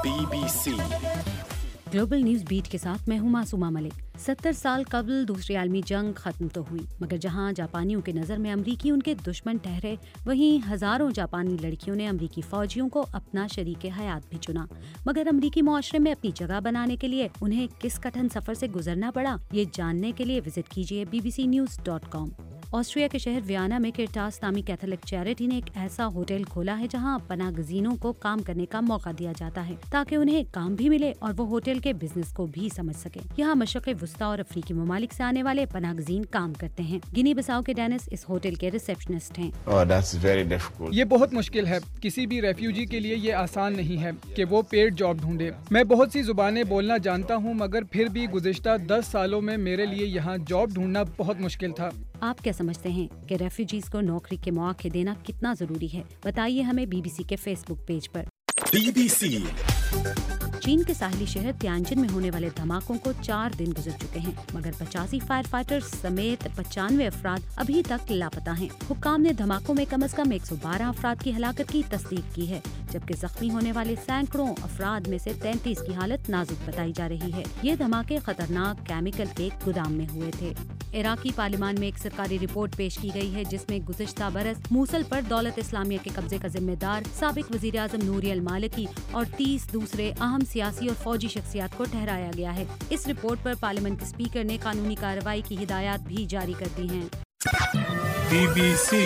BBC global news beat के साथ मैं हूं मासूमा मलिक। 70 साल कबल दूसरी आलमी जंग खत्म तो हुई, मगर जहां जापानियों के नज़र में अमरीकी उनके दुश्मन ठहरे, वहीं हजारों जापानी लड़कियों ने अमरीकी फौजियों को अपना शरीके हयात भी चुना। मगर अमरीकी मुआशरे में अपनी जगह बनाने के लिए उन्हें किस कठिन सफर से गुजरना पड़ा, ये जानने के लिए विजिट कीजिए bbcnews.com। ऑस्ट्रिया के शहर वियना में किरटास नामी कैथोलिक चैरिटी ने एक ऐसा होटल खोला है जहां पनाहगजीनों को काम करने का मौका दिया जाता है, ताकि उन्हें काम भी मिले और वो होटल के बिजनेस को भी समझ सके। यहाँ मशरक़ वस्ता और अफ्रीकी ममालिक से आने वाले पनाहगजीन काम करते हैं। गिनी बिसाओ के डेनिस इस होटल के रिसेप्शनिस्ट हैं। ये बहुत मुश्किल है, किसी भी रेफ्यूजी के लिए ये आसान नहीं है कि वो पेड जॉब ढूंढे। मैं बहुत सी जुबानें बोलना जानता हूँ, मगर फिर भी गुज़िश्ता 10 सालों में मेरे लिए यहाँ जॉब ढूंढना बहुत मुश्किल था। आप क्या समझते हैं कि रेफ्यूजीज को नौकरी के मौके देना कितना जरूरी है? बताइए हमें BBC के फेसबुक पेज पर। BBC चीन के साहिली शहर तियानजिन में होने वाले धमाकों को 4 दिन गुजर चुके हैं, मगर 85 फायर फाइटर्स समेत 95 अफराद अभी तक लापता हैं। हुक्काम ने धमाकों में कम से कम 112 अफराद की हलाकत की तस्दीक की है, जबकि जख्मी होने वाले सैकड़ों अफराद में से 33 की हालत नाजुक बताई जा रही है। ये धमाके खतरनाक केमिकल के गोदाम में हुए थे। इराकी पार्लियामान में एक सरकारी रिपोर्ट पेश की गई है, जिसमें गुज़िश्ता बरस मूसल पर दौलत इस्लामिया के कब्जे का जिम्मेदार साबिक वज़ीर आज़म नूरी अल मालिकी और 30 दूसरे अहम सियासी और फौजी शख्सियात को ठहराया गया है। इस रिपोर्ट पर पार्लियामेंट के स्पीकर ने कानूनी कार्रवाई की हिदायत भी जारी कर दी हैं। BBC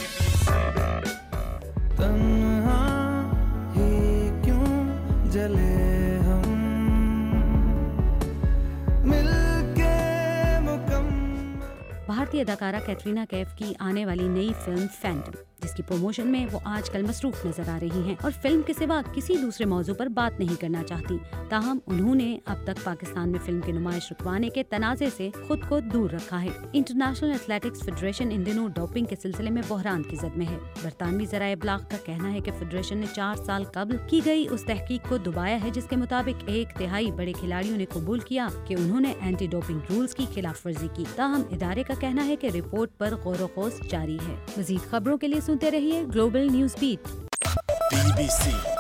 तन्हा ही क्यों जले हम मिलके मुकम्मल। भारतीय अदाकारा कैटरीना कैफ की आने वाली नई फिल्म फैंटम, जिसकी प्रमोशन में वो आजकल मसरूफ नजर आ रही हैं और फिल्म के सिवा किसी दूसरे मौजू पर बात नहीं करना चाहती। ताहम उन्होंने अब तक पाकिस्तान में फिल्म की नुमाइश रुकवाने के तनाज़े से खुद को दूर रखा है। इंटरनेशनल एथलेटिक्स फेडरेशन इन दिनों डोपिंग के सिलसिले में बहरान की जद में है। बरतानवी ज़राए इब्लाग का कहना है कि फेडरेशन ने 4 साल कबल की गई उस तहकीक को दुबाया है, जिसके मुताबिक 1/3 बड़े खिलाड़ियों ने कबूल किया कि उन्होंने एंटी डोपिंग रूल्स की खिलाफ वर्जी की। ताहम इदारे का कहना है कि रिपोर्ट पर गौर व खोज जारी है। मज़ीद खबरों के लिए सुनते रहिए ग्लोबल न्यूज बीट। BBC